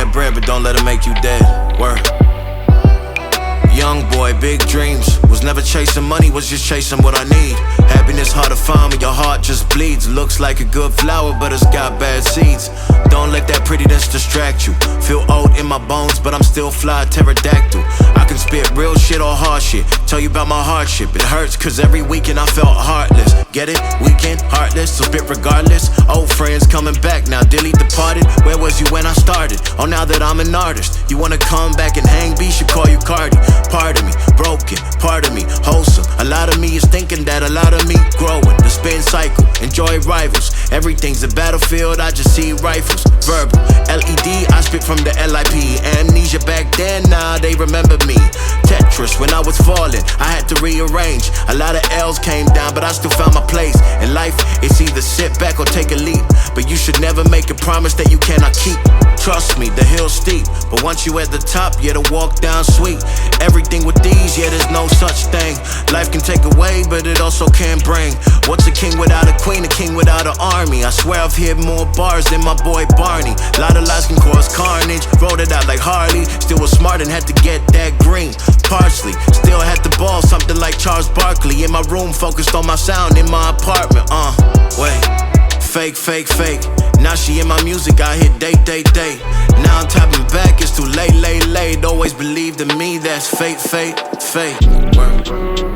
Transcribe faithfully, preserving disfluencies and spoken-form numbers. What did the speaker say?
that bread, but don't let it make you dead. Word. Young boy, big dreams. Was never chasing money, was just chasing what I need. Happiness hard to find when your heart just bleeds. Looks like a good flower, but it's got bad seeds. Don't let that prettiness distract you. Feel old in my bones, but I'm still fly, pterodactyl. I can spit real shit or hard shit. Tell you about my hardship. It hurts cause every weekend I felt heartless. Get it? Weekend, heartless, so spit regardless. Old friends coming back now, dearly departed. Where was you when I started? Oh, now that I'm an artist, you wanna come back and hang B, should call you Cardi. Part of me, broken, part of me, wholesome. A lot of me is thinking that a lot of me growing. The spin cycle, enjoy rivals. Everything's a battlefield, I just see rifles. Verbal, L E D, I spit from the L I P. Amnesia back then, now they remember me. Tetris, when I was falling, I had to rearrange. A lot of L's came down, but I still found my place. In life, it's either sit back or take a leap. But you should never make a promise that you cannot keep. Trust me, the hill's steep, but once you at the top, yeah, the walk down sweet. Everything with these, yeah, there's no such thing. Life can take away, but it also can bring. What's a king without a queen, a king without an army? I swear I've hit more bars than my boy Barney. Lot of lies can cause carnage, wrote it out like Harley. Still was smart and had to get that green parsley. Still had the ball, something like Charles Barkley. In my room, focused on my sound in my apartment. Uh, wait, fake, fake, fake. Now she in my music, I hit date, date, date. Now I'm tapping back, it's too late, late, late. Always believed in me, that's fate, fate, fate. Word.